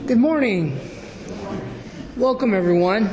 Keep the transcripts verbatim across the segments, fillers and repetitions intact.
Good morning. Welcome, everyone.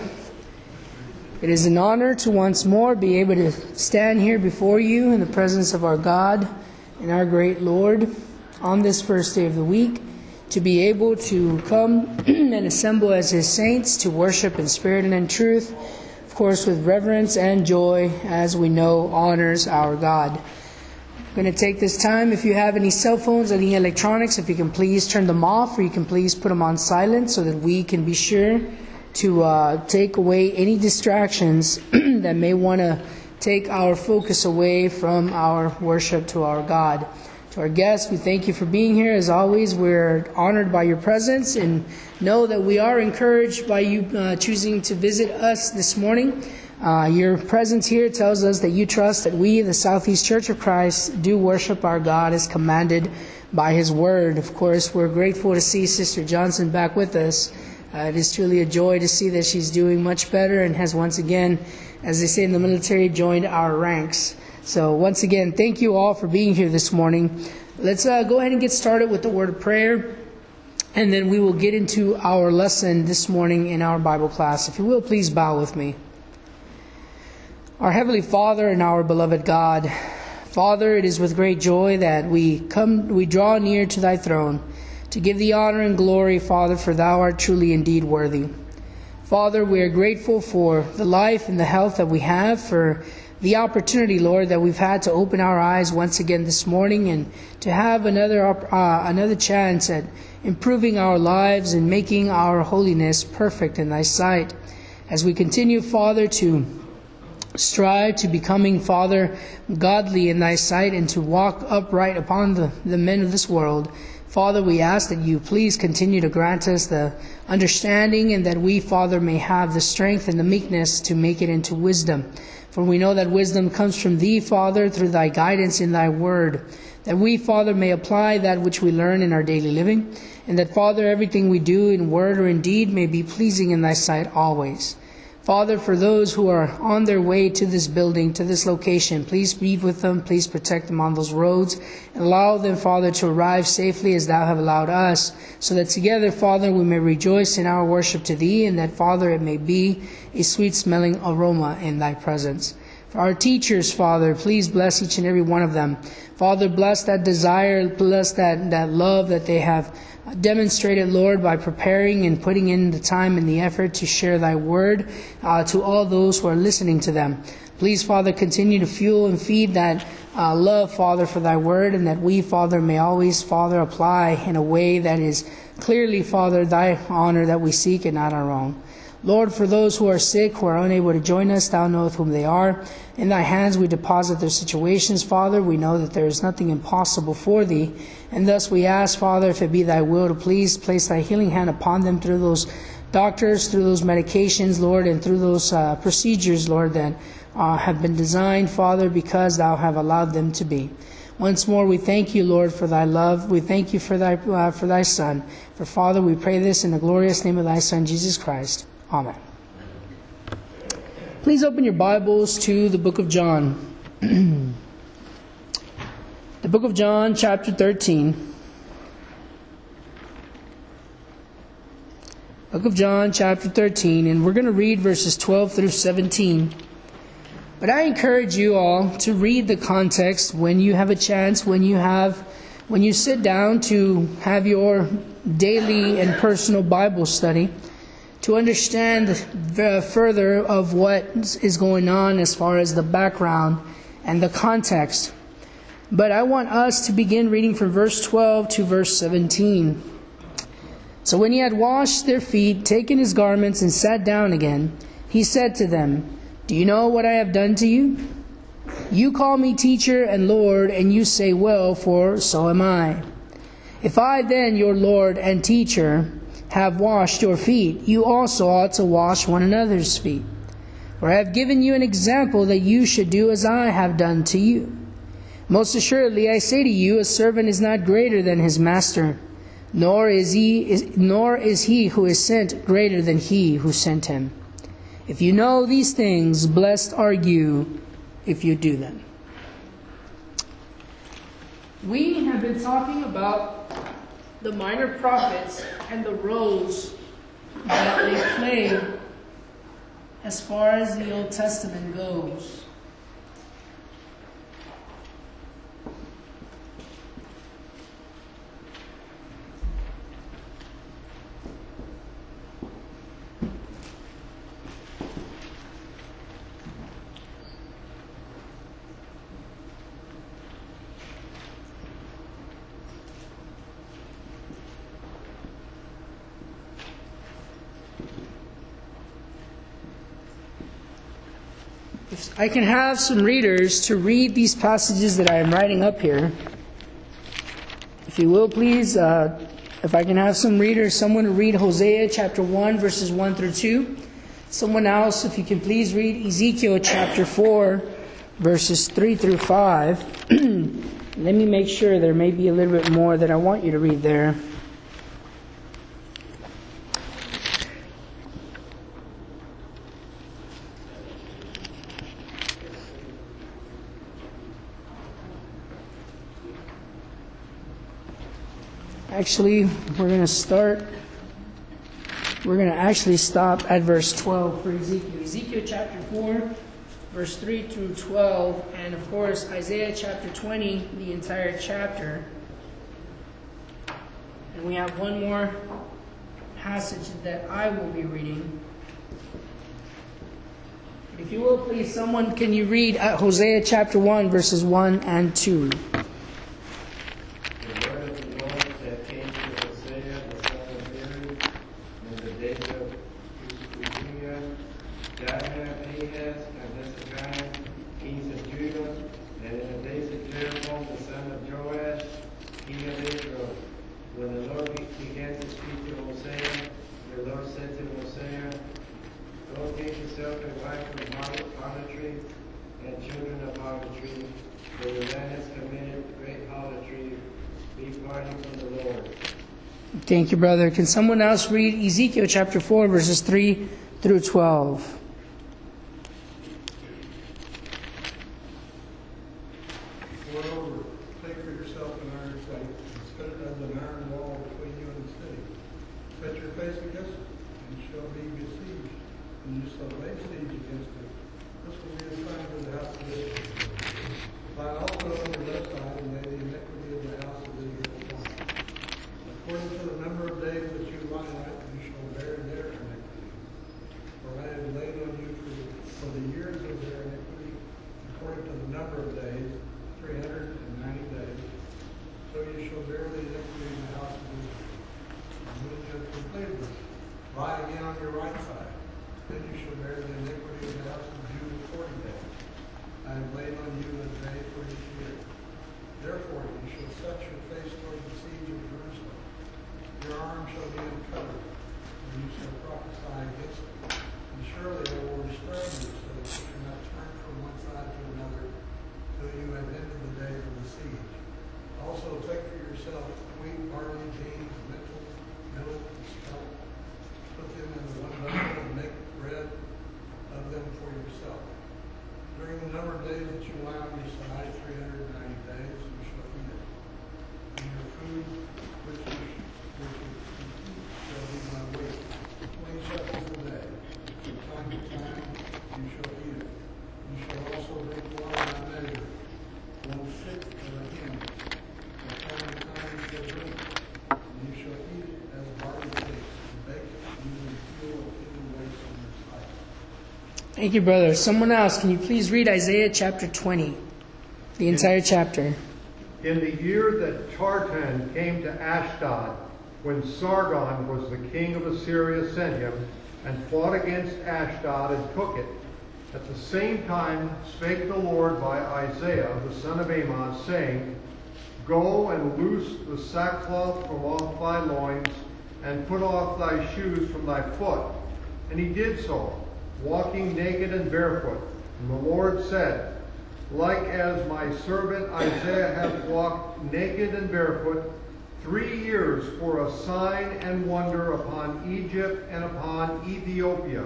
It is an honor to once more be able to stand here before you in the presence of our God and our great Lord on this first day of the week, to be able to come and assemble as His saints to worship in spirit and in truth, of course with reverence and joy, as we know honors our God. I'm going to take this time, if you have any cell phones, any electronics, if you can please turn them off, or you can please put them on silent so that we can be sure to uh, take away any distractions that may want to take our focus away from our worship to our God. To our guests, we thank you for being here. As always, we're honored by your presence and know that we are encouraged by you uh, choosing to visit us this morning. Uh, your presence here tells us that you trust that we, the Southeast Church of Christ, do worship our God as commanded by His Word. Of course, we're grateful to see Sister Johnson back with us. Uh, it is truly a joy to see that she's doing much better and has once again, as they say in the military, joined our ranks. So once again, thank you all for being here this morning. Let's uh, go ahead and get started with the word of prayer, and then we will get into our lesson this morning in our Bible class. If you will, please bow with me. Our Heavenly Father and our beloved God, Father, it is with great joy that we come, we draw near to Thy throne to give Thee honor and glory, Father, for Thou art truly indeed worthy. Father, we are grateful for the life and the health that we have, for the opportunity, Lord, that we've had to open our eyes once again this morning and to have another uh, another chance at improving our lives and making our holiness perfect in Thy sight. As we continue, Father, to strive to becoming, Father, godly in Thy sight and to walk upright upon the, the men of this world, Father, we ask that You please continue to grant us the understanding and that we, Father, may have the strength and the meekness to make it into wisdom. For we know that wisdom comes from Thee, Father, through Thy guidance in Thy Word. That we, Father, may apply that which we learn in our daily living. And that, Father, everything we do in word or in deed may be pleasing in Thy sight always. Father, for those who are on their way to this building, to this location, please be with them. Please protect them on those roads. And allow them, Father, to arrive safely as Thou have allowed us, so that together, Father, we may rejoice in our worship to Thee, and that, Father, it may be a sweet-smelling aroma in Thy presence. For our teachers, Father, please bless each and every one of them. Father, bless that desire, bless that, that love that they have demonstrated, Lord, by preparing and putting in the time and the effort to share Thy Word uh, to all those who are listening to them. Please, Father, continue to fuel and feed that uh, love, Father, for Thy Word, and that we, Father, may always, Father, apply in a way that is clearly, Father, Thy honor that we seek and not our own. Lord, for those who are sick, who are unable to join us, Thou knowest whom they are. In Thy hands we deposit their situations, Father. We know that there is nothing impossible for Thee. And thus we ask, Father, if it be Thy will, to please place Thy healing hand upon them through those doctors, through those medications, Lord, and through those uh, procedures, Lord, that uh, have been designed, Father, because Thou have allowed them to be. Once more, we thank You, Lord, for Thy love. We thank You for Thy, uh, for Thy Son. For, Father, we pray this in the glorious name of Thy Son, Jesus Christ. Amen. Please open your Bibles to the book of John. The book of John, chapter thirteen. Book of John, chapter thirteen, and we're going to read verses twelve through seventeen. But I encourage you all to read the context when you have a chance, when you have, when you sit down to have your daily and personal Bible study, to understand further of what is going on as far as the background and the context. But I want us to begin reading from verse twelve to verse seventeen. So when He had washed their feet, taken His garments, and sat down again, He said to them, "Do you know what I have done to you? You call me teacher and Lord, and you say, well, for so am I. If I then, your Lord and teacher, have washed your feet, you also ought to wash one another's feet. For I have given you an example that you should do as I have done to you. Most assuredly I say to you, a servant is not greater than his master, nor is he is, nor is he who is sent greater than he who sent him. If you know these things, blessed are you if you do them." We have been talking about the minor prophets and the roles that they play as far as the Old Testament goes. If I can have some readers to read these passages that I am writing up here. If you will, please, uh, if I can have some readers, someone to read Hosea chapter one, verses one through two. Someone else, if you can please read Ezekiel chapter four, verses three through five. Let me make sure there may be a little bit more that I want you to read there. Actually, we're going to start, we're going to actually stop at verse twelve for Ezekiel. Ezekiel chapter four, verse three through twelve, and of course Isaiah chapter twenty, the entire chapter. And we have one more passage that I will be reading. If you will, please, someone, can you read Hosea chapter one, verses one and two? Thank you, brother. Can someone else read Ezekiel chapter four, verses three through twelve? Moreover, take for yourself an iron plate, and set it as an iron wall between you and the city. Set your face against it, and you shall be besieged, and you shall lay siege against it. This will be a sign to the house of Israel. Lie also on the left side, and lay the iniquity of the house of Israel upon it. According to the number of days that you lie on it, you shall bear their iniquity. For I have laid on you for, for the years of their iniquity, according to the number of days, three hundred ninety days. So you shall bear the iniquity in the house of Israel. And when you have completed this, lie again on your right side. Then you shall bear the iniquity in the house of Judah forty days. I have laid on you a day for each year. Therefore you shall set your face toward the siege of Jerusalem. Your arm shall be uncovered, and you shall prophesy against it. And surely I will restrain you, so that you cannot turn from one side to another, till you have ended the days of the siege. Also take for yourself wheat, barley, beans, lentils, millet, and spelt. Put them in the one vessel and make bread of them for yourself. During the number of days that you lie on your side, three hundred ninety days, you shall eat it. And your food, which you, which you eat, shall be my weight. Twenty shekels a day. From time to time you shall eat it. You shall also drink water by measure, one sixth of a hin. From time to time you shall drink it. And you shall eat it as barley cakes, and bake it using fuel of human waste on your sight. Thank you, brother. Someone else, can you please read Isaiah chapter twenty, the entire chapter? In the year that Tartan came to Ashdod, when Sargon was the king of Assyria sent him, and fought against Ashdod and took it, at the same time spake the Lord by Isaiah the son of Amoz, saying, Go and loose the sackcloth from off thy loins, and put off thy shoes from thy foot. And he did so, walking naked and barefoot. And the Lord said, Like as my servant Isaiah hath walked naked and barefoot three years for a sign and wonder upon Egypt and upon Ethiopia,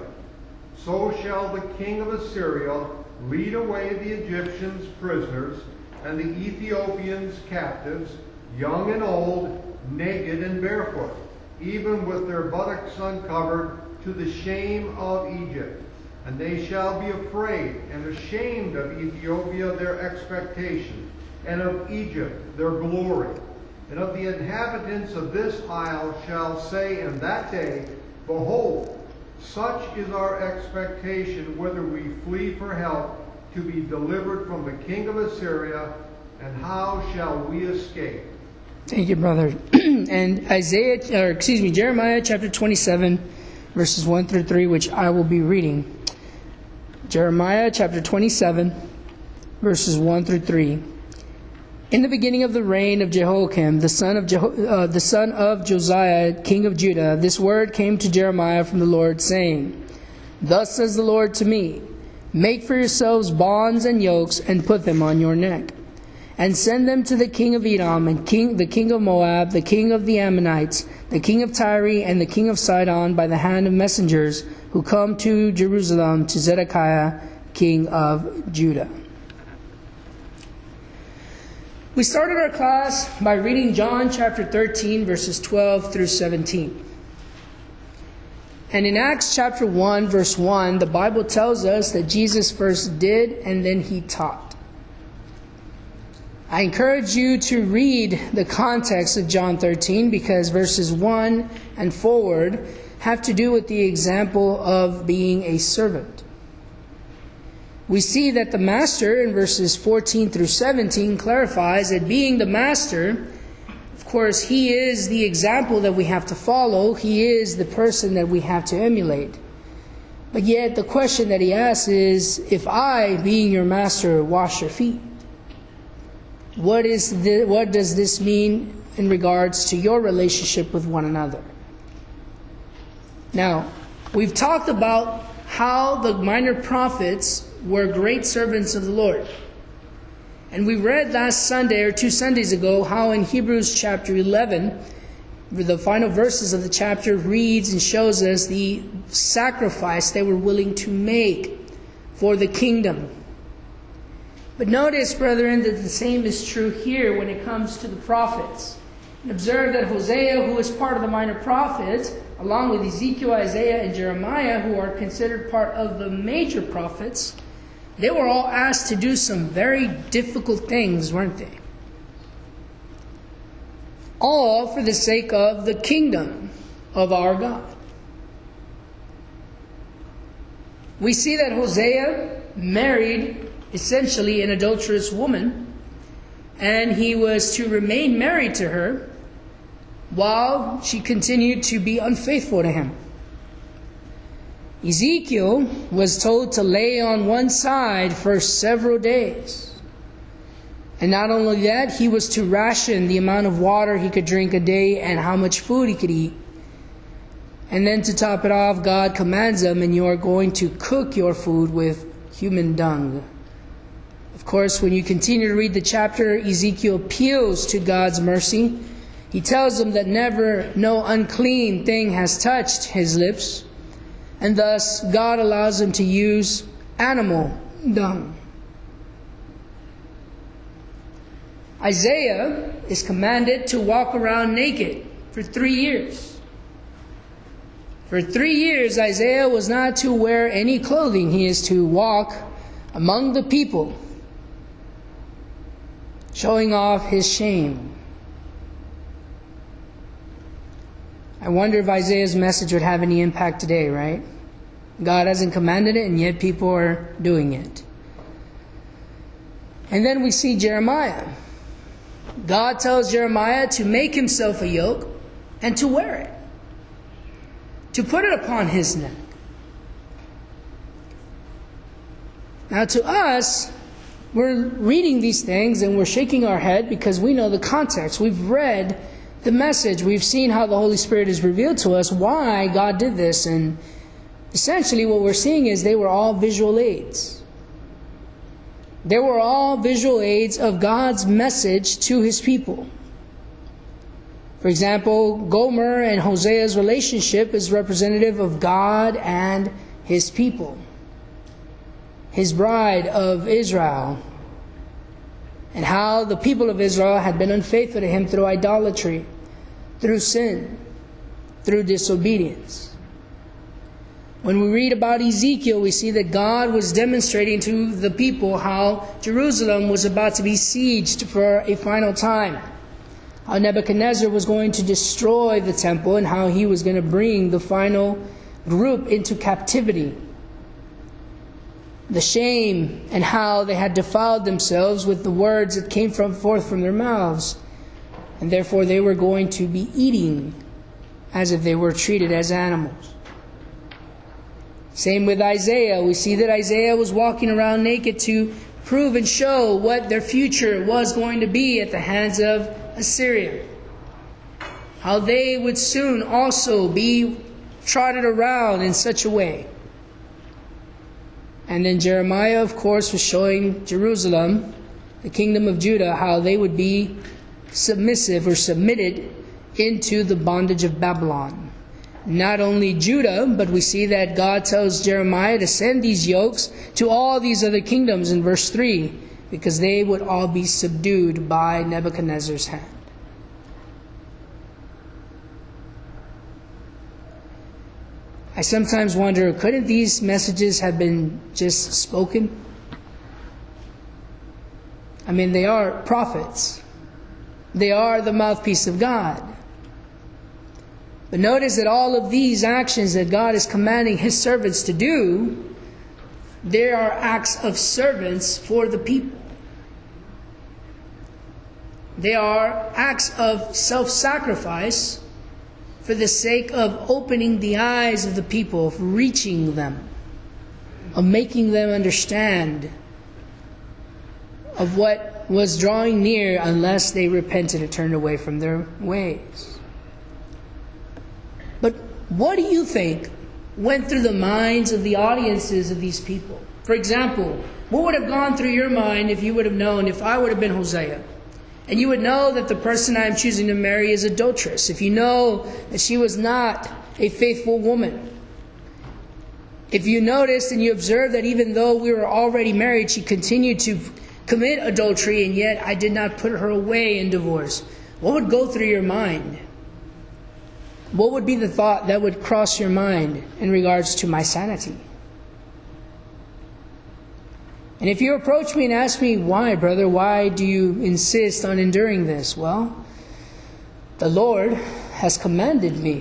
so shall the king of Assyria lead away the Egyptians prisoners, and the Ethiopians captives, young and old, naked and barefoot, even with their buttocks uncovered, to the shame of Egypt. And they shall be afraid and ashamed of Ethiopia, their expectation, and of Egypt, their glory. And of the inhabitants of this isle shall say in that day, Behold, such is our expectation, whether we flee for help, to be delivered from the king of Assyria, and how shall we escape? Thank you, brother. And Isaiah, or excuse me, Jeremiah chapter twenty-seven, verses one through three, which I will be reading. Jeremiah chapter twenty-seven, verses one through three. In the beginning of the reign of Jehoiakim, the son of Jeho- uh, the son of Josiah, king of Judah, this word came to Jeremiah from the Lord, saying, Thus says the Lord to me, Make for yourselves bonds and yokes, and put them on your neck, and send them to the king of Edom, and king, the king of Moab, the king of the Ammonites, the king of Tyre, and the king of Sidon, by the hand of messengers, who come to Jerusalem, to Zedekiah, king of Judah. We started our class by reading John chapter thirteen, verses twelve through seventeen. And in Acts chapter one, verse one, the Bible tells us that Jesus first did and then he taught. I encourage you to read the context of John thirteen, because verses one and forward have to do with the example of being a servant. We see that the master in verses fourteen through seventeen clarifies that being the master, of course, he is the example that we have to follow. He is the person that we have to emulate. But yet the question that he asks is, if I, being your master, wash your feet, what is the, what does this mean in regards to your relationship with one another? Now, we've talked about how the minor prophets were great servants of the Lord. And we read last Sunday or two Sundays ago how in Hebrews chapter eleven, the final verses of the chapter reads and shows us the sacrifice they were willing to make for the kingdom. But notice, brethren, that the same is true here when it comes to the prophets. And observe that Hosea, who is part of the minor prophets, along with Ezekiel, Isaiah, and Jeremiah, who are considered part of the major prophets, they were all asked to do some very difficult things, weren't they? All for the sake of the kingdom of our God. We see that Hosea married essentially an adulterous woman, and he was to remain married to her while she continued to be unfaithful to him. Ezekiel was told to lay on one side for several days. And not only that, he was to ration the amount of water he could drink a day and how much food he could eat. And then to top it off, God commands him, and you are going to cook your food with human dung. Of course, when you continue to read the chapter, Ezekiel appeals to God's mercy. He tells him that never no unclean thing has touched his lips. And thus, God allows him to use animal dung. Isaiah is commanded to walk around naked for three years. For three years, Isaiah was not to wear any clothing. He is to walk among the people, showing off his shame. I wonder if Isaiah's message would have any impact today, right? God hasn't commanded it, and yet people are doing it. And then we see Jeremiah. God tells Jeremiah to make himself a yoke and to wear it, to put it upon his neck. Now to us, we're reading these things and we're shaking our head because we know the context. We've read the message. We've seen how the Holy Spirit has revealed to us why God did this. And essentially what we're seeing is they were all visual aids. They were all visual aids of God's message to his people. For example, Gomer and Hosea's relationship is representative of God and his people, his bride of Israel, and how the people of Israel had been unfaithful to him through idolatry. through sin, through disobedience. When we read about Ezekiel, we see that God was demonstrating to the people how Jerusalem was about to be sieged for a final time. How Nebuchadnezzar was going to destroy the temple and how he was going to bring the final group into captivity. The shame and how they had defiled themselves with the words that came from forth from their mouths. And therefore they were going to be eating as if they were treated as animals. Same with Isaiah. We see that Isaiah was walking around naked to prove and show what their future was going to be at the hands of Assyria. How they would soon also be trotted around in such a way. And then Jeremiah, of course, was showing Jerusalem, the kingdom of Judah, how they would be submissive or submitted into the bondage of Babylon. Not only Judah, but we see that God tells Jeremiah to send these yokes to all these other kingdoms in verse three, because they would all be subdued by Nebuchadnezzar's hand. I sometimes wonder, couldn't these messages have been just spoken? I mean, they are prophets. They are the mouthpiece of God. But notice that all of these actions that God is commanding His servants to do, they are acts of servants for the people. They are acts of self-sacrifice for the sake of opening the eyes of the people, of reaching them, of making them understand of what was drawing near unless they repented and turned away from their ways. But what do you think went through the minds of the audiences of these people? For example, what would have gone through your mind if you would have known, if I would have been Hosea, and you would know that the person I am choosing to marry is adulterous, if you know that she was not a faithful woman, if you noticed and you observed that even though we were already married, she continued to commit adultery, and yet I did not put her away in divorce, what would go through your mind? What would be the thought that would cross your mind in regards to my sanity? And if you approach me and ask me, why, brother, why do you insist on enduring this? Well, the Lord has commanded me.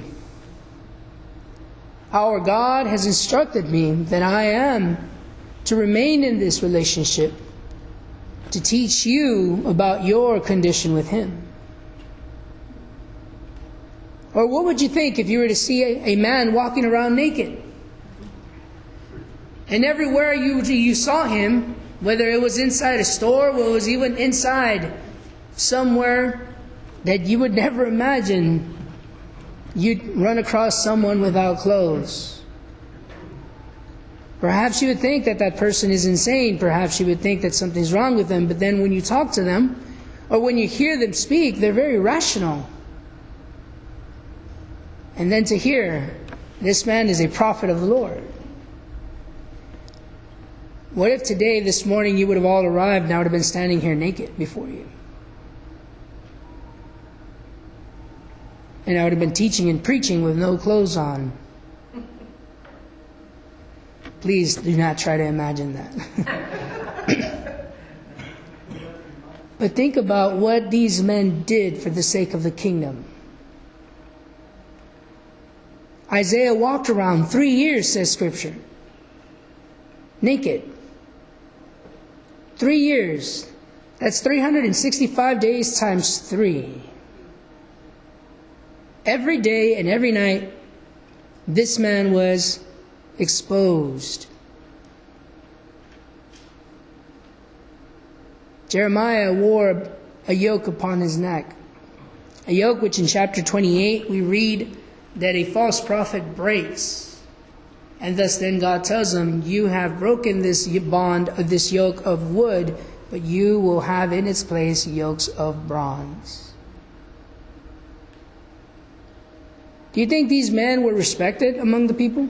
Our God has instructed me that I am to remain in this relationship, to teach you about your condition with Him. Or what would you think if you were to see a, a man walking around naked? And everywhere you, you saw him, whether it was inside a store or it was even inside somewhere that you would never imagine, you'd run across someone without clothes. Perhaps you would think that that person is insane. Perhaps you would think that something's wrong with them. But then when you talk to them, or when you hear them speak, they're very rational. And then to hear, this man is a prophet of the Lord. What if today, this morning, you would have all arrived and I would have been standing here naked before you? And I would have been teaching and preaching with no clothes on. Please do not try to imagine that. But think about what these men did for the sake of the kingdom. Isaiah walked around three years, says Scripture, naked. Three years. That's three hundred sixty-five days times three. Every day and every night, this man was exposed. Jeremiah wore a yoke upon his neck. A yoke which in chapter twenty-eight we read that a false prophet breaks. And thus then God tells him, you have broken this bond, of this yoke of wood, but you will have in its place yokes of bronze. Do you think these men were respected among the people?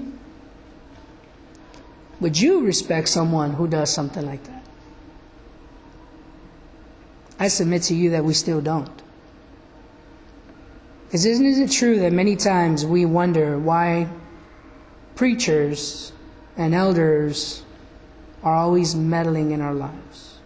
Would you respect someone who does something like that? I submit to you that we still don't. Because isn't it true that many times we wonder why preachers and elders are always meddling in our lives?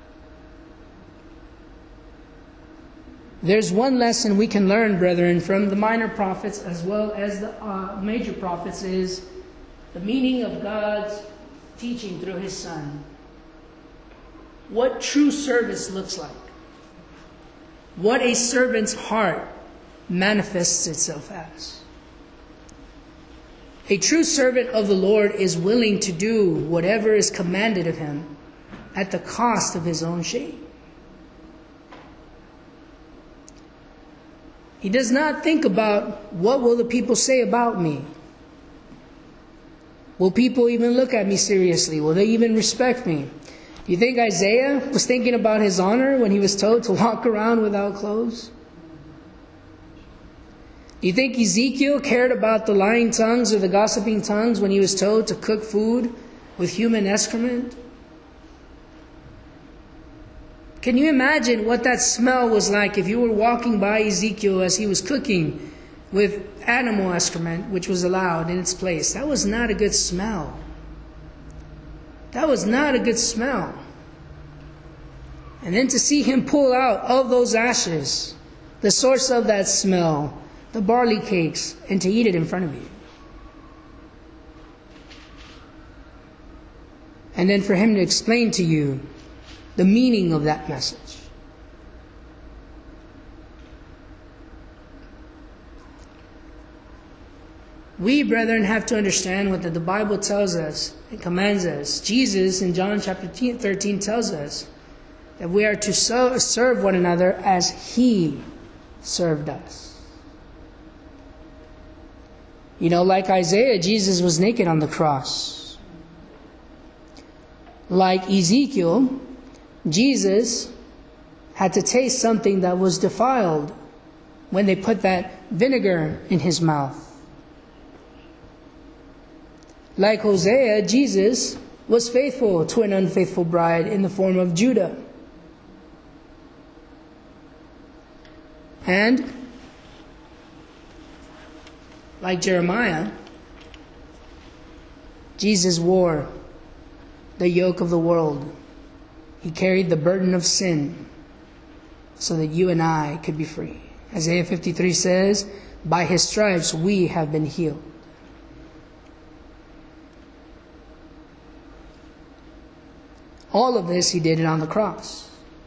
There's one lesson we can learn, brethren, from the minor prophets as well as the uh, major prophets, is the meaning of God's teaching through His Son. What true service looks like. What a servant's heart manifests itself as. A true servant of the Lord is willing to do whatever is commanded of him at the cost of his own shame. He does not think about, what will the people say about me? Will people even look at me seriously? Will they even respect me? Do you think Isaiah was thinking about his honor when he was told to walk around without clothes? Do you think Ezekiel cared about the lying tongues or the gossiping tongues when he was told to cook food with human excrement? Can you imagine what that smell was like if you were walking by Ezekiel as he was cooking with animal excrement, which was allowed in its place? That was not a good smell. That was not a good smell. And then to see him pull out of those ashes the source of that smell, the barley cakes, and to eat it in front of you. And then for him to explain to you the meaning of that message. We, brethren, have to understand what the Bible tells us and commands us. Jesus in John chapter thirteen tells us that we are to serve one another as He served us. You know, like Isaiah, Jesus was naked on the cross. Like Ezekiel, Jesus had to taste something that was defiled when they put that vinegar in his mouth. Like Hosea, Jesus was faithful to an unfaithful bride in the form of Judah. And like Jeremiah, Jesus wore the yoke of the world. He carried the burden of sin so that you and I could be free. Isaiah fifty-three says, by His stripes we have been healed. All of this He did it on the cross.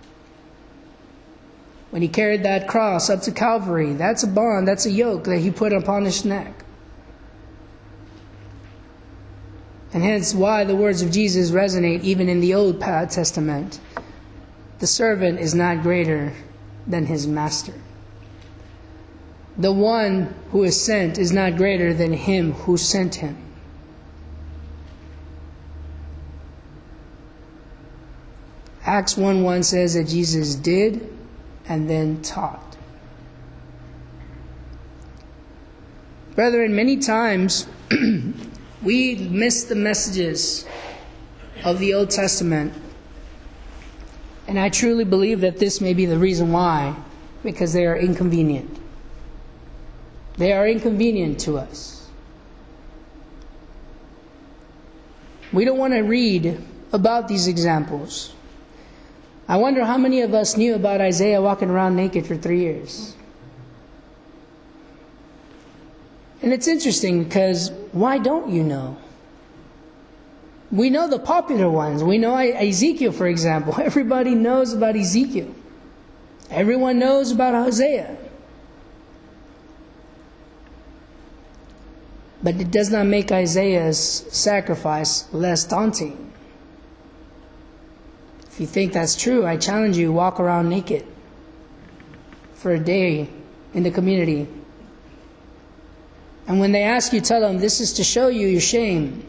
When He carried that cross up to Calvary, that's a bond, that's a yoke that He put upon His neck. And hence why the words of Jesus resonate even in the Old Testament. The servant is not greater than his master. The one who is sent is not greater than him who sent him. Acts one one says that Jesus did and then taught. Brethren, many times we miss the messages of the Old Testament. And I truly believe that this may be the reason why, because they are inconvenient. They are inconvenient to us. We don't want to read about these examples. I wonder how many of us knew about Isaiah walking around naked for three years. And it's interesting because why don't you know? We know the popular ones. We know Ezekiel, for example. Everybody knows about Ezekiel. Everyone knows about Hosea. But it does not make Isaiah's sacrifice less daunting. If you think that's true, I challenge you, walk around naked for a day in the community. And when they ask you, tell them, this is to show you your shame.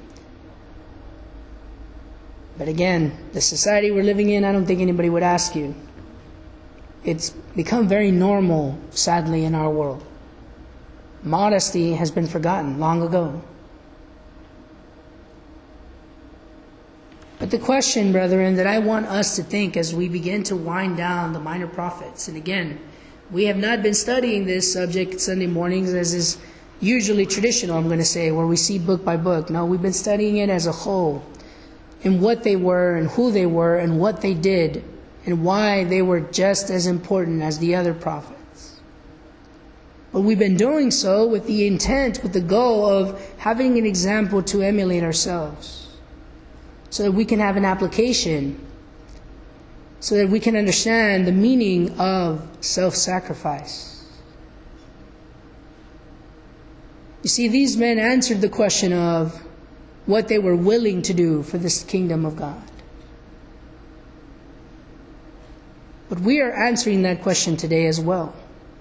But again, the society we're living in, I don't think anybody would ask you. It's become very normal, sadly, in our world. Modesty has been forgotten long ago. But the question, brethren, that I want us to think as we begin to wind down the minor prophets, and again, We have not been studying this subject Sunday mornings as is usually traditional, I'm going to say, where we see book by book. No, we've been studying it as a whole, and what they were and who they were and what they did and why they were just as important as the other prophets. But we've been doing so with the intent, with the goal of having an example to emulate ourselves, so that we can have an application, so that we can understand the meaning of self-sacrifice. You see, these men answered the question of what they were willing to do for this kingdom of God. But we are answering that question today as well.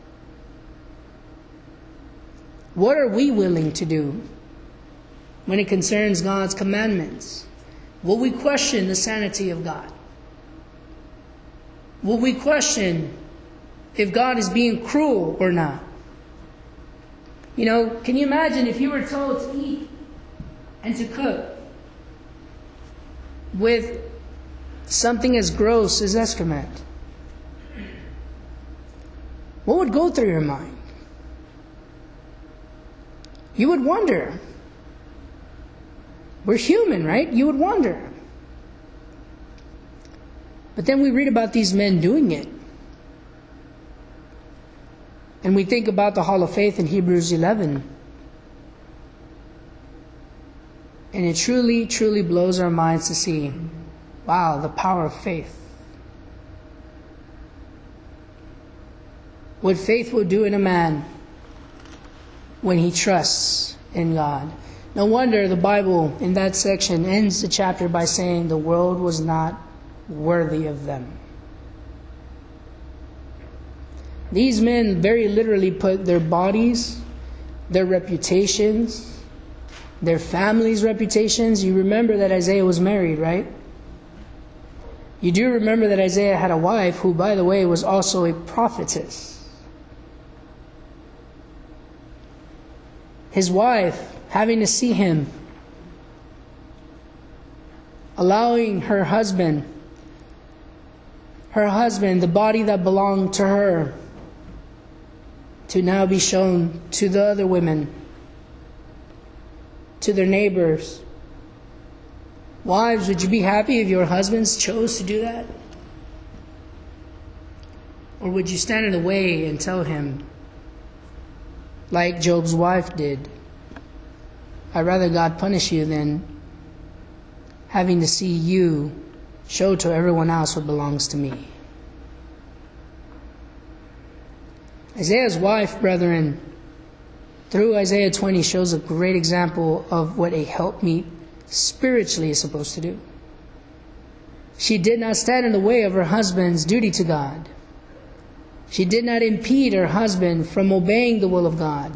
What are we willing to do when it concerns God's commandments? Will we question the sanity of God? Will we question if God is being cruel or not? You know, can you imagine if you were told to eat and to cook with something as gross as excrement? What would go through your mind? You would wonder. We're human, right? You would wonder. But then we read about these men doing it. And we think about the Hall of Faith in Hebrews eleven. And it truly, truly blows our minds to see, wow, the power of faith. What faith will do in a man when he trusts in God. No wonder the Bible in that section ends the chapter by saying the world was not worthy of them. These men very literally put their bodies, their reputations, their families' reputations. You remember that Isaiah was married, right? You do remember that Isaiah had a wife who, by the way, was also a prophetess. His wife, having to see him, allowing her husband, her husband, the body that belonged to her, to now be shown to the other women, to their neighbors. Wives, would you be happy if your husbands chose to do that? Or would you stand in the way and tell him, like Job's wife did, I'd rather God punish you than having to see you show to everyone else what belongs to me? Isaiah's wife, brethren, through Isaiah twenty, shows a great example of what a helpmeet spiritually is supposed to do. She did not stand in the way of her husband's duty to God. She did not impede her husband from obeying the will of God.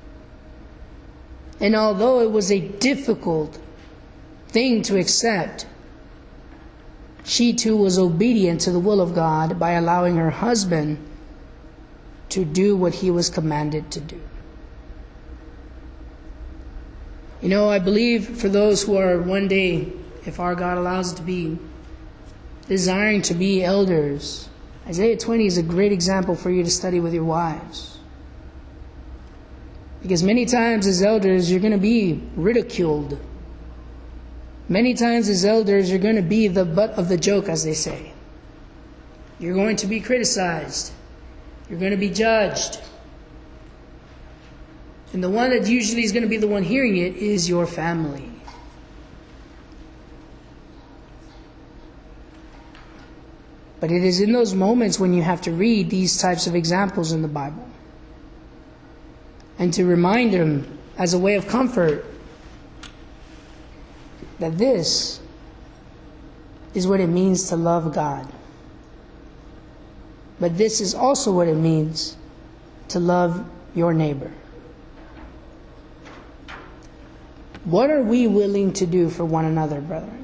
And although it was a difficult thing to accept, she too was obedient to the will of God by allowing her husband to do what he was commanded to do. You know, I believe for those who are one day, if our God allows it to be, desiring to be elders, Isaiah twenty is a great example for you to study with your wives. Because many times as elders, you're going to be ridiculed. Many times as elders, you're going to be the butt of the joke, as they say. You're going to be criticized. You're going to be judged. And the one that usually is going to be the one hearing it is your family. But it is in those moments when you have to read these types of examples in the Bible, and to remind them as a way of comfort that this is what it means to love God. But this is also what it means to love your neighbor. What are we willing to do for one another, brethren?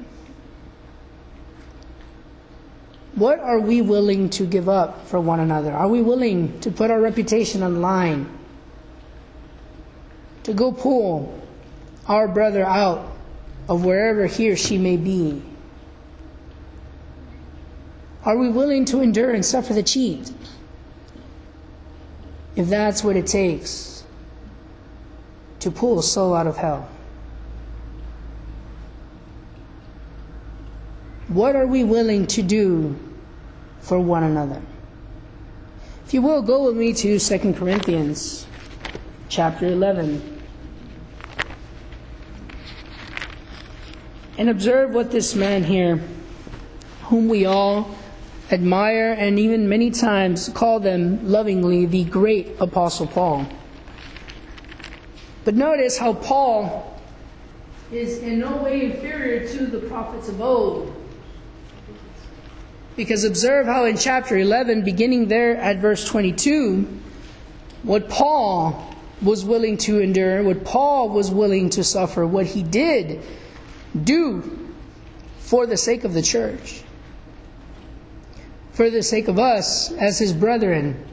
What are we willing to give up for one another? Are we willing to put our reputation on the line? To go pull our brother out of wherever he or she may be? Are we willing to endure and suffer the cheat? if that's what it takes to pull a soul out of hell? What are we willing to do for one another? If you will, go with me to Second Corinthians chapter eleven. And observe what this man here, whom we all admire and even many times call them lovingly the great Apostle Paul. But notice how Paul is in no way inferior to the prophets of old. Because observe how in chapter eleven, beginning there at verse twenty-two, what Paul was willing to endure, what Paul was willing to suffer, what he did do for the sake of the church, for the sake of us as his brethren.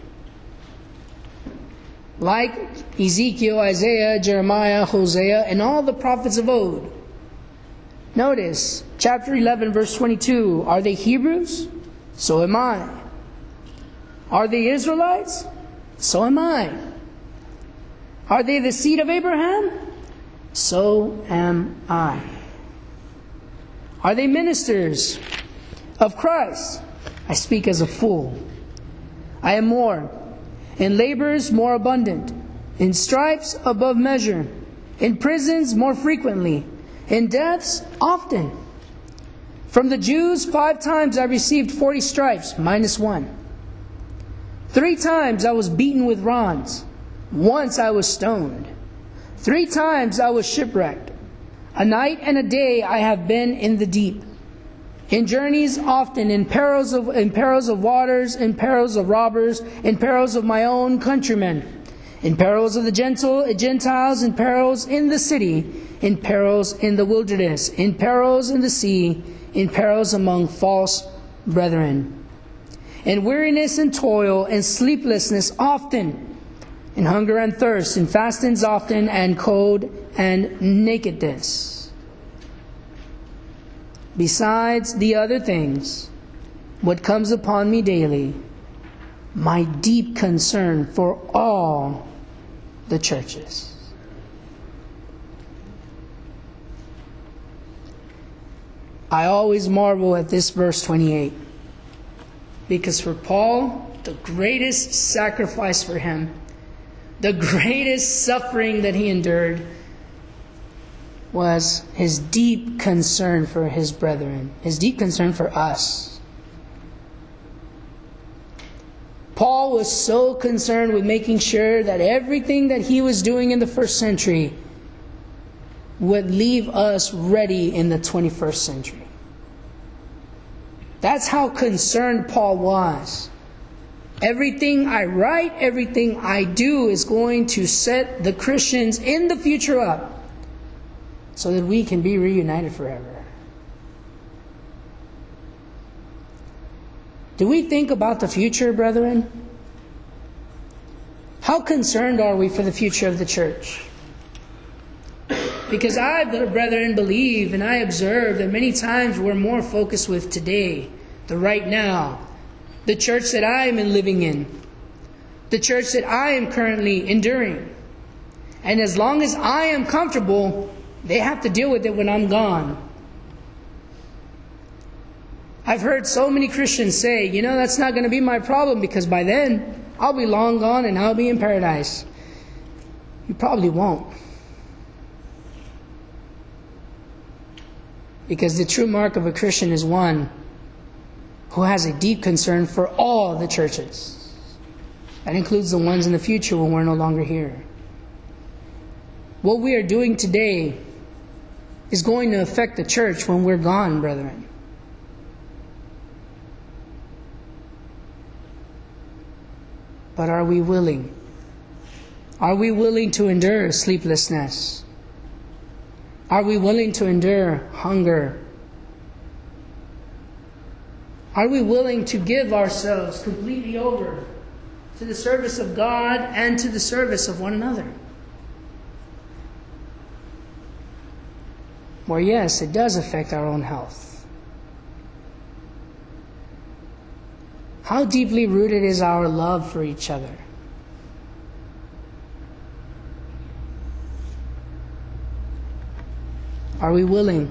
Like Ezekiel, Isaiah, Jeremiah, Hosea, and all the prophets of old. Notice, chapter eleven, verse twenty-two. Are they Hebrews? So am I. Are they Israelites? So am I. Are they the seed of Abraham? So am I. Are they ministers of Christ? I speak as a fool. I am more. In labors more abundant. In stripes above measure. In prisons more frequently. In deaths often. From the Jews five times I received forty stripes, minus one. Three times I was beaten with rods. Once I was stoned. Three times I was shipwrecked. A night and a day I have been in the deep. In journeys often, in perils of in perils of waters, in perils of robbers, in perils of my own countrymen, in perils of the gentle Gentiles, in perils in the city, in perils in the wilderness, in perils in the sea, in perils among false brethren, in weariness and toil, and sleeplessness often, in hunger and thirst, in fastings often, and cold and nakedness. Besides the other things, what comes upon me daily, my deep concern for all the churches. I always marvel at this verse twenty-eight, because for Paul, the greatest sacrifice for him, the greatest suffering that he endured, was his deep concern for his brethren, his deep concern for us. Paul was so concerned with making sure that everything that he was doing in the first century would leave us ready in the twenty-first century. That's how concerned Paul was. Everything I write, everything I do is going to set the Christians in the future up so that we can be reunited forever. Do we think about the future, brethren? How concerned are we for the future of the church? Because I, brethren, believe and I observe that many times we're more focused with today, the right now, the church that I am living in, the church that I am currently enduring. And as long as I am comfortable, they have to deal with it when I'm gone. I've heard so many Christians say, you know, that's not going to be my problem because by then I'll be long gone and I'll be in paradise. You probably won't. Because the true mark of a Christian is one who has a deep concern for all the churches. That includes the ones in the future when we're no longer here. What we are doing today is going to affect the church when we're gone, brethren. But are we willing? Are we willing to endure sleeplessness? Are we willing to endure hunger? Are we willing to give ourselves completely over to the service of God and to the service of one another? Well, yes, it does affect our own health. How deeply rooted is our love for each other? Are we willing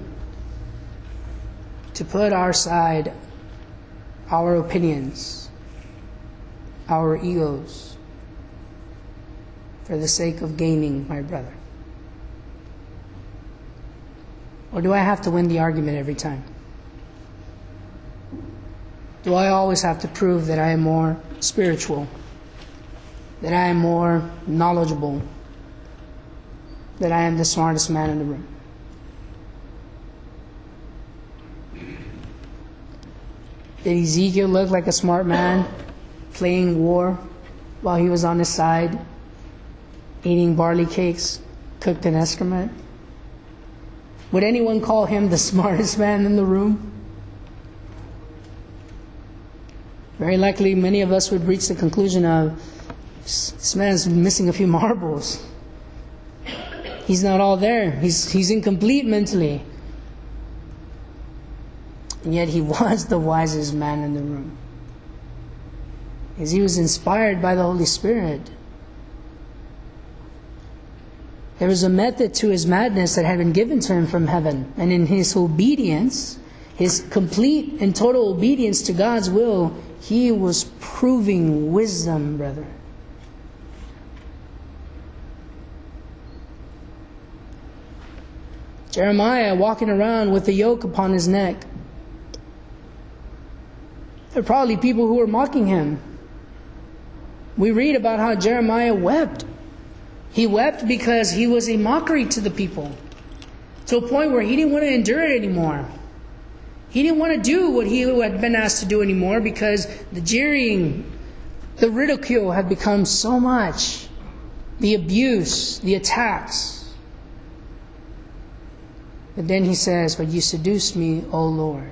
to put aside our opinions, our egos, for the sake of gaining my brother? Or do I have to win the argument every time? Do I always have to prove that I am more spiritual, that I am more knowledgeable, that I am the smartest man in the room? Did Ezekiel look like a smart man playing war while he was on his side, eating barley cakes cooked in excrement? Would anyone call him the smartest man in the room? Very likely many of us would reach the conclusion of, this man's missing a few marbles. He's not all there. He's, he's incomplete mentally. And yet he was the wisest man in the room, because he was inspired by the Holy Spirit. There was a method to his madness that had been given to him from heaven. And in his obedience, his complete and total obedience to God's will, he was proving wisdom, brethren. Jeremiah walking around with a yoke upon his neck. There are probably people who were mocking him. We read about how Jeremiah wept. He wept because he was a mockery to the people, to a point where he didn't want to endure it anymore. He didn't want to do what he had been asked to do anymore, because the jeering, the ridicule had become so much. The abuse, the attacks. But then he says, "But you seduced me, O Lord.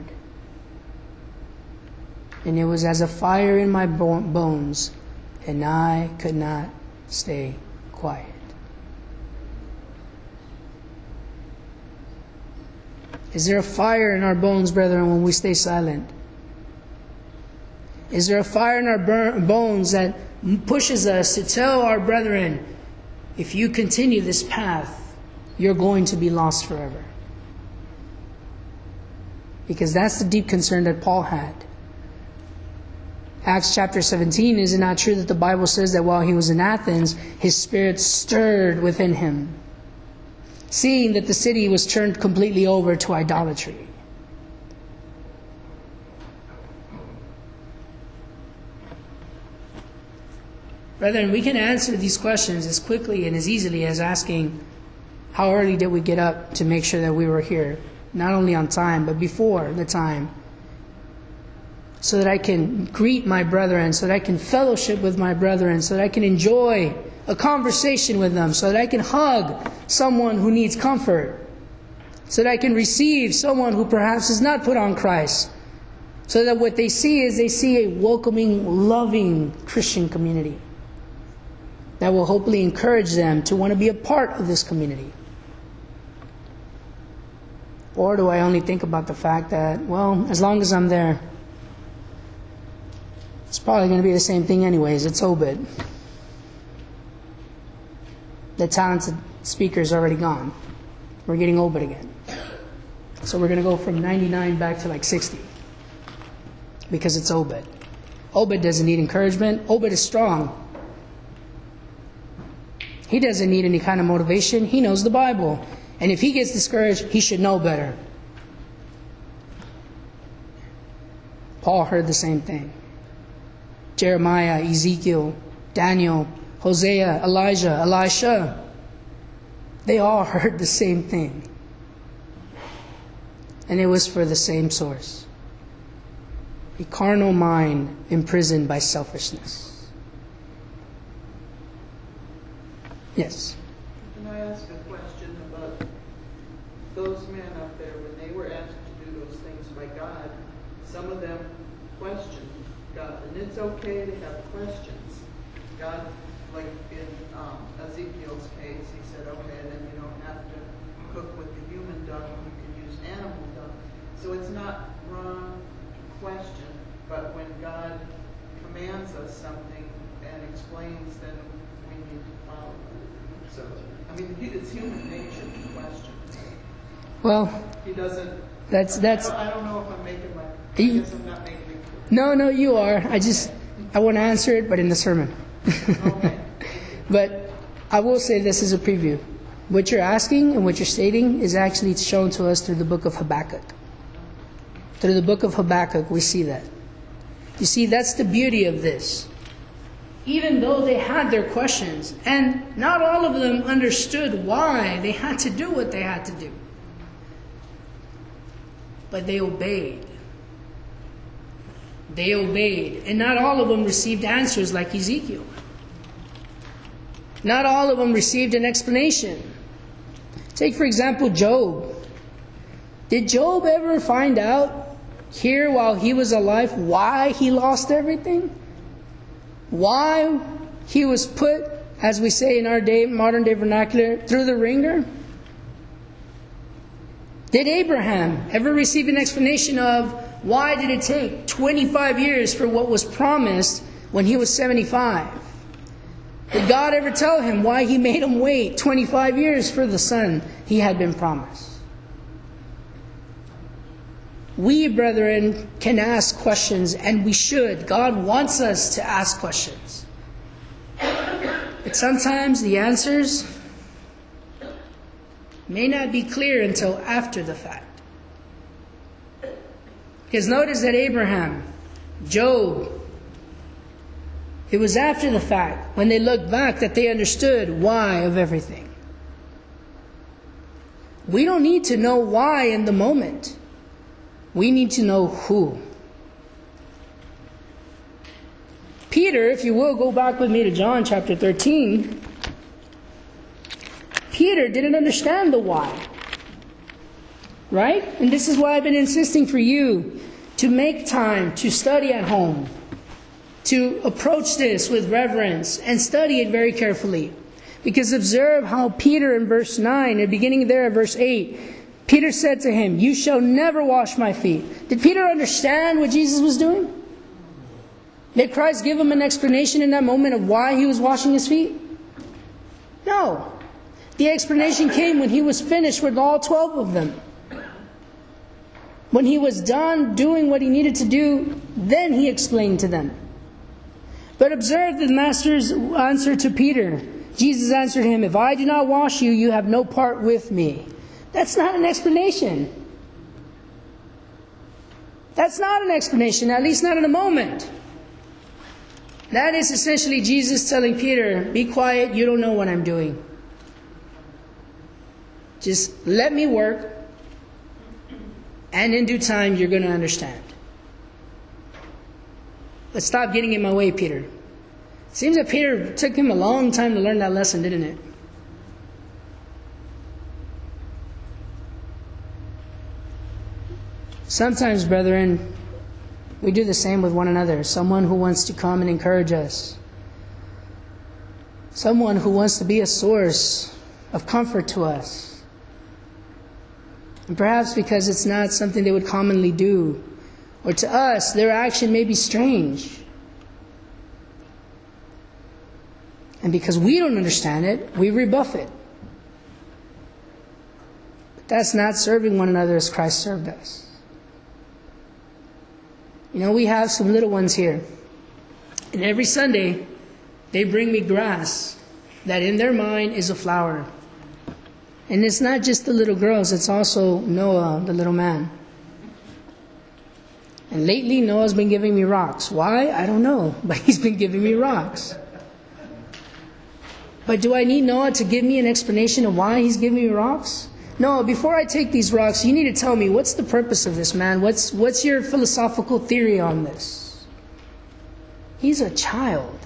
And it was as a fire in my bones, and I could not stay quiet." Is there a fire in our bones, brethren, when we stay silent? Is there a fire in our burn, bones that pushes us to tell our brethren, if you continue this path, you're going to be lost forever? Because that's the deep concern that Paul had. Acts chapter seventeen, is it not true that the Bible says that while he was in Athens, his spirit stirred within him, seeing that the city was turned completely over to idolatry? Brethren, we can answer these questions as quickly and as easily as asking, how early did we get up to make sure that we were here? Not only on time, but before the time. So that I can greet my brethren, so that I can fellowship with my brethren, so that I can enjoy a conversation with them, so that I can hug someone who needs comfort, so that I can receive someone who perhaps has not put on Christ, so that what they see is they see a welcoming, loving Christian community that will hopefully encourage them to want to be a part of this community. Or do I only think about the fact that, well, as long as I'm there, it's probably going to be the same thing anyways. It's Obed. The talented speaker's already gone. We're getting Obed again. So we're going to go from ninety-nine back to like sixty. Because it's Obed. Obed doesn't need encouragement. Obed is strong. He doesn't need any kind of motivation. He knows the Bible. And if he gets discouraged, he should know better. Paul heard the same thing. Jeremiah, Ezekiel, Daniel, Hosea, Elijah, Elisha, they all heard the same thing. And it was for the same source. A carnal mind imprisoned by selfishness. Yes? Can I ask a question about those men up there, when they were asked to do those things by God? Some of them questioned God, and it's okay to have questions. God, like in um, Ezekiel's case, he said, okay, then you don't have to cook with the human dung, you can use animal dung. So it's not wrong to question, but when God commands us something and explains, then we need to follow it. So, I mean, it's human nature to question. Well, He doesn't. that's that's. I don't, I don't know if I'm making my. I You- guess I'm not making it. No, no, you are. I just I want to answer it, but in the sermon. Okay. But I will say this as a preview. What you're asking and what you're stating is actually shown to us through the book of Habakkuk. Through the book of Habakkuk, we see that. You see, that's the beauty of this. Even though they had their questions, and not all of them understood why they had to do what they had to do, but they obeyed. They obeyed. And not all of them received answers like Ezekiel. Not all of them received an explanation. Take, for example, Job. Did Job ever find out here while he was alive why he lost everything? Why he was put, as we say in our day, modern day vernacular, through the ringer? Did Abraham ever receive an explanation of why did it take twenty-five years for what was promised when he was seventy-five? Did God ever tell him why he made him wait twenty-five years for the son he had been promised? We, brethren, can ask questions, and we should. God wants us to ask questions. But sometimes the answers may not be clear until after the fact. Because notice that Abraham, Job, it was after the fact, when they looked back, that they understood why of everything. We don't need to know why in the moment. We need to know who. Peter, if you will, go back with me to John chapter thirteen. Peter didn't understand the why. Right? And this is why I've been insisting for you to make time to study at home, to approach this with reverence and study it very carefully. Because observe how Peter in verse nine, and beginning there at verse eight, Peter said to him, "You shall never wash my feet." Did Peter understand what Jesus was doing? Did Christ give him an explanation in that moment of why he was washing his feet? No. The explanation came when he was finished with all twelve of them. When he was done doing what he needed to do, then he explained to them. But observe the Master's answer to Peter. Jesus answered him, "If I do not wash you, you have no part with me." That's not an explanation. That's not an explanation, at least not in a moment. That is essentially Jesus telling Peter, "Be quiet, you don't know what I'm doing. Just let me work, and in due time you're going to understand. But stop getting in my way, Peter." Seems that Peter took him a long time to learn that lesson, didn't it? Sometimes, brethren, we do the same with one another. Someone who wants to come and encourage us. Someone who wants to be a source of comfort to us. And perhaps because it's not something they would commonly do, or to us, their action may be strange. And because we don't understand it, we rebuff it. But that's not serving one another as Christ served us. You know, we have some little ones here. And every Sunday, they bring me grass that in their mind is a flower. And it's not just the little girls, it's also Noah, the little man. And lately, Noah's been giving me rocks. Why? I don't know. But he's been giving me rocks. But do I need Noah to give me an explanation of why he's giving me rocks? No, before I take these rocks, you need to tell me, what's the purpose of this, man? What's what's your philosophical theory on this? He's a child.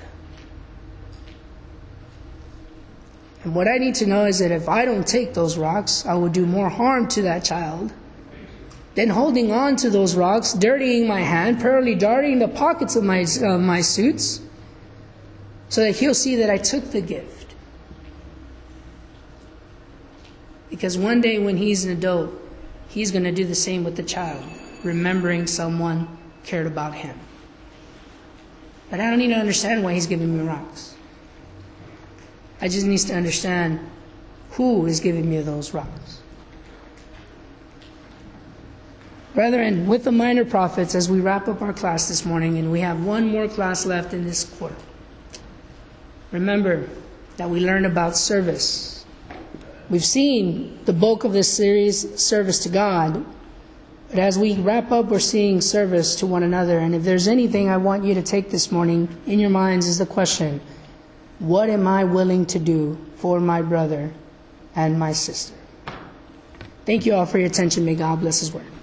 And what I need to know is that if I don't take those rocks, I will do more harm to that child than holding on to those rocks, dirtying my hand, probably darting the pockets of my, uh, my suits, so that he'll see that I took the gift. Because one day when he's an adult, he's going to do the same with the child, remembering someone cared about him. But I don't need to understand why he's giving me rocks. I just need to understand who is giving me those rocks. Brethren, with the minor prophets, as we wrap up our class this morning, and we have one more class left in this quarter, remember that we learned about service. We've seen the bulk of this series, service to God. But as we wrap up, we're seeing service to one another. And if there's anything I want you to take this morning in your minds is the question, what am I willing to do for my brother and my sister? Thank you all for your attention. May God bless His word.